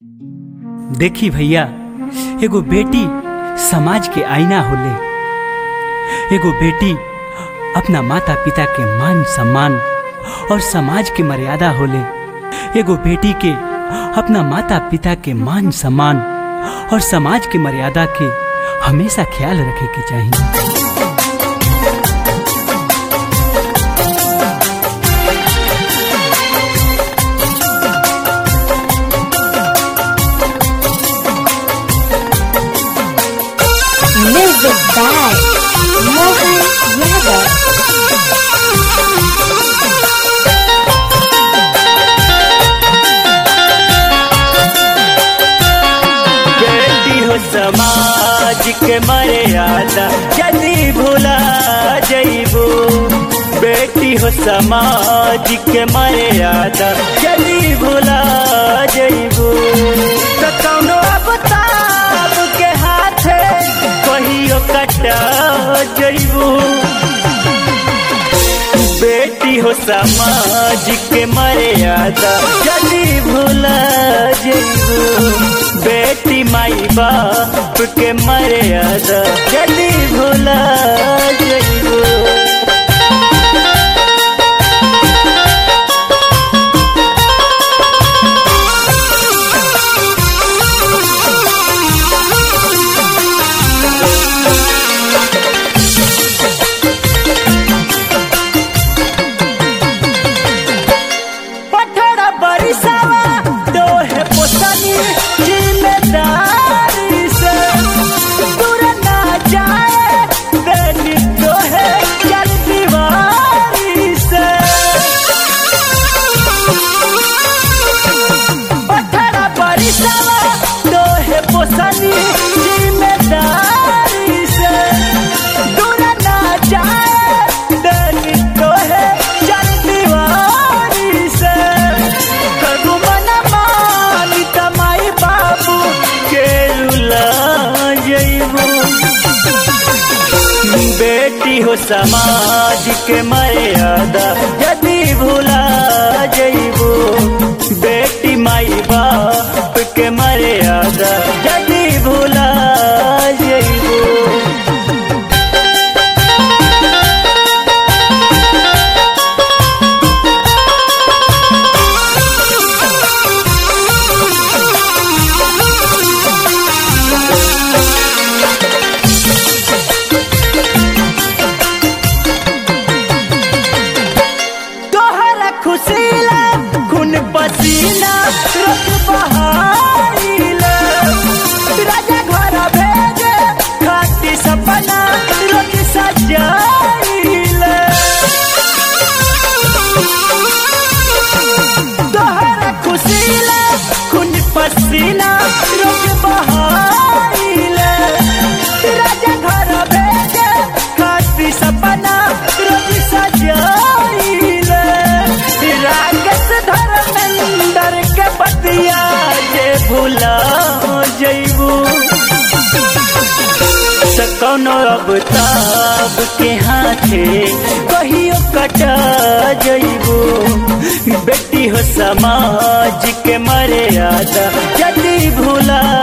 देखी भैया, एगो बेटी समाज के आईना होले। एगो बेटी अपना माता पिता के मान सम्मान और समाज के मर्यादा होले। एगो बेटी के अपना माता पिता के मान सम्मान और समाज के मर्यादा के हमेशा ख्याल रखे के चाहिए। Music by Mohan Yadav। बेटी हो समाज के मर्यादा यदि भुला जइबू। बेटी हो समाज के मर्यादा यदि भुला जइबू। तो कौनो अबताब के हाथे कहियो कटा जइबू। बेटी हो समाज के मर्यादा यदि भुला जइबू। बेटी माई बाप के मर्यादा यदि भुला जइबू। बेटी हो समाज के मर्यादा यदि भुला जइबू। बेटी माई बाप के मर्यादा यदि भुला जइबू। पसीना रुक बहाइला राजा घर भेजे खाती सपना रुक सजाइला। तोहरा खुशीला खून पसीना रुक बहाइला राजा घर भेजे खाती सपना रुक सजाइला। रागस धर्मेंद्र के पतिया जे भुला जइबू। कौनो अबताब के हाथे कहियो कटा जइबू। बेटी हो समाज के मर्यादा यदि भुला